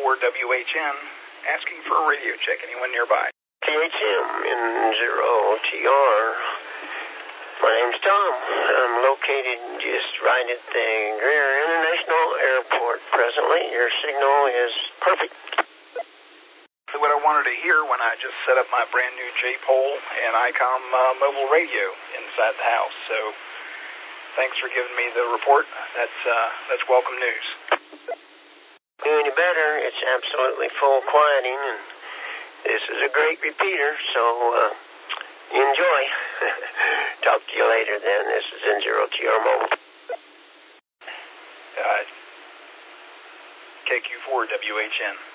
KQ4WHN, asking for a radio check. Anyone nearby? THM N0TR. My name's Tom. I'm located just right at the Greer International Airport presently. Your signal is perfect. What I wanted to hear when I just set up my brand new J-Pole and ICOM mobile radio inside the house. So thanks for giving me the report. That's welcome news. Do any better? It's absolutely full quieting, and this is a great repeater, so enjoy. Talk to you later then. This is N0TR Mobile. KQ4WHN.